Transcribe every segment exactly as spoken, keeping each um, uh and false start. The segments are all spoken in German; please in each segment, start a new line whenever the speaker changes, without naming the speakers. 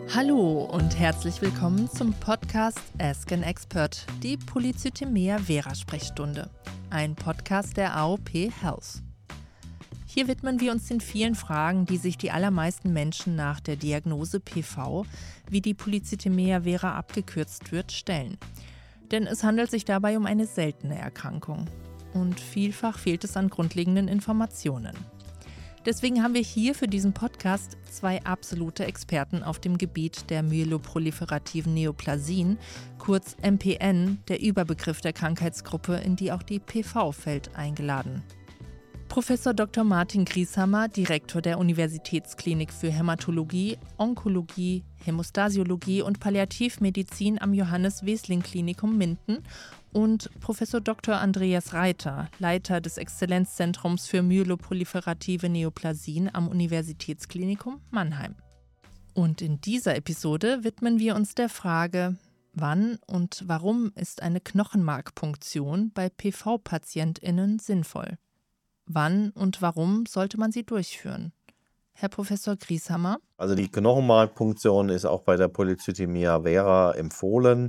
Hallo und herzlich willkommen zum Podcast Ask an Expert, die Polycythemia Vera Sprechstunde, ein Podcast der A O P Health. Hier widmen wir uns den vielen Fragen, die sich die allermeisten Menschen nach der Diagnose P V, wie die Polycythemia Vera abgekürzt wird, stellen. Denn es handelt sich dabei um eine seltene Erkrankung und vielfach fehlt es an grundlegenden Informationen. Deswegen haben wir hier für diesen Podcast zwei absolute Experten auf dem Gebiet der myeloproliferativen Neoplasien, kurz M P N, der Überbegriff der Krankheitsgruppe, in die auch die P V fällt, eingeladen. Professor Doktor Martin Grieshammer, Direktor der Universitätsklinik für Hämatologie, Onkologie, Hämostasiologie und Palliativmedizin am Johannes-Wesling-Klinikum Minden und Professor Doktor Andreas Reiter, Leiter des Exzellenzzentrums für myeloproliferative Neoplasien am Universitätsklinikum Mannheim. Und in dieser Episode widmen wir uns der Frage, wann und warum ist eine Knochenmarkpunktion bei P V-PatientInnen sinnvoll? Wann und warum sollte man sie durchführen? Herr Professor Grieshammer?
Also die Knochenmarkpunktion ist auch bei der Polycythemia Vera empfohlen.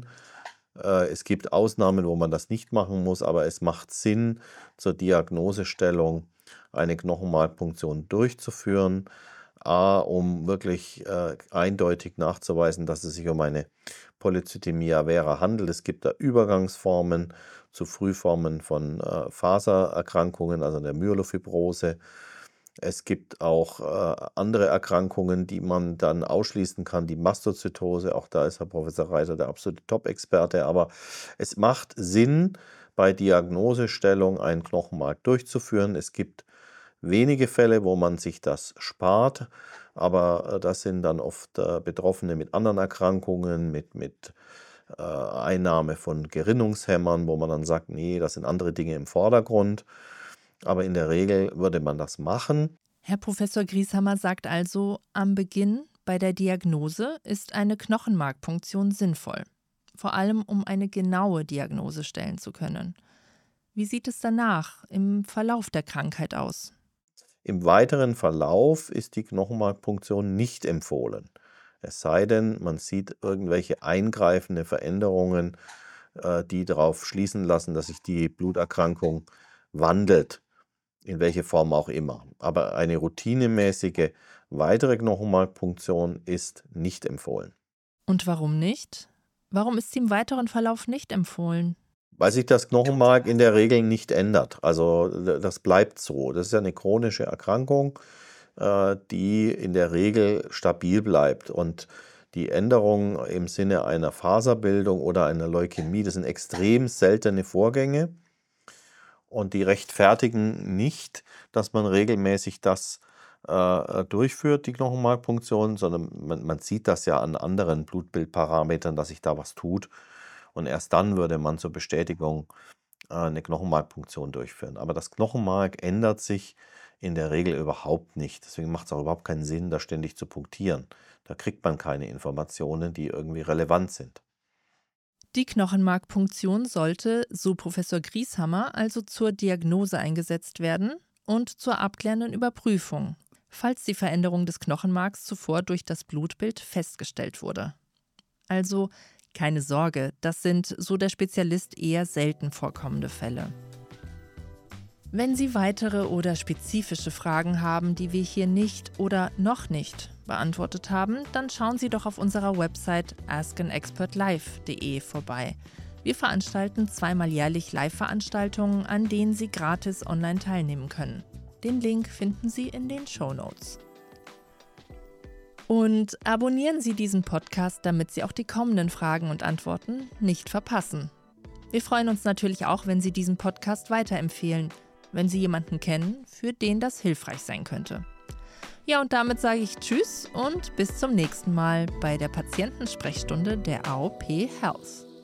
Es gibt Ausnahmen, wo man das nicht machen muss, aber es macht Sinn, zur Diagnosestellung eine Knochenmarkpunktion durchzuführen. A, um wirklich äh, eindeutig nachzuweisen, dass es sich um eine Polycythemia Vera handelt. Es gibt da Übergangsformen zu Frühformen von äh, Fasererkrankungen, also der Myelofibrose. Es gibt auch äh, andere Erkrankungen, die man dann ausschließen kann, die Mastozytose. Auch da ist Herr Professor Reiter der absolute Top-Experte. Aber es macht Sinn, bei Diagnosestellung einen Knochenmark durchzuführen. Es gibt wenige Fälle, wo man sich das spart, aber äh, das sind dann oft äh, Betroffene mit anderen Erkrankungen, mit, mit äh, Einnahme von Gerinnungshämmern, wo man dann sagt, nee, das sind andere Dinge im Vordergrund. Aber in der Regel würde man das machen.
Herr Professor Grieshammer sagt also, am Beginn bei der Diagnose ist eine Knochenmarkpunktion sinnvoll. Vor allem, um eine genaue Diagnose stellen zu können. Wie sieht es danach im Verlauf der Krankheit aus?
Im weiteren Verlauf ist die Knochenmarkpunktion nicht empfohlen. Es sei denn, man sieht irgendwelche eingreifende Veränderungen, äh, die darauf schließen lassen, dass sich die Bluterkrankung wandelt, in welche Form auch immer. Aber eine routinemäßige weitere Knochenmarkpunktion ist nicht empfohlen.
Und warum nicht? Warum ist sie im weiteren Verlauf nicht empfohlen?
Weil sich das Knochenmark in der Regel nicht ändert. Also das bleibt so. Das ist ja eine chronische Erkrankung, äh, die in der Regel stabil bleibt. Und die Änderungen im Sinne einer Faserbildung oder einer Leukämie, das sind extrem seltene Vorgänge. Und die rechtfertigen nicht, dass man regelmäßig das äh, durchführt, die Knochenmarkpunktion, sondern man, man sieht das ja an anderen Blutbildparametern, dass sich da was tut. Und erst dann würde man zur Bestätigung äh, eine Knochenmarkpunktion durchführen. Aber das Knochenmark ändert sich in der Regel überhaupt nicht. Deswegen macht es auch überhaupt keinen Sinn, da ständig zu punktieren. Da kriegt man keine Informationen, die irgendwie relevant sind.
Die Knochenmarkpunktion sollte, so Professor Grieshammer, also zur Diagnose eingesetzt werden und zur abklärenden Überprüfung, falls die Veränderung des Knochenmarks zuvor durch das Blutbild festgestellt wurde. Also keine Sorge, das sind, so der Spezialist, eher selten vorkommende Fälle. Wenn Sie weitere oder spezifische Fragen haben, die wir hier nicht oder noch nicht beantwortet haben, dann schauen Sie doch auf unserer Website ask an expert live punkt de vorbei. Wir veranstalten zweimal jährlich Live-Veranstaltungen, an denen Sie gratis online teilnehmen können. Den Link finden Sie in den Shownotes. Und abonnieren Sie diesen Podcast, damit Sie auch die kommenden Fragen und Antworten nicht verpassen. Wir freuen uns natürlich auch, wenn Sie diesen Podcast weiterempfehlen, wenn Sie jemanden kennen, für den das hilfreich sein könnte. Ja, und damit sage ich Tschüss und bis zum nächsten Mal bei der Patientensprechstunde der A O P Health.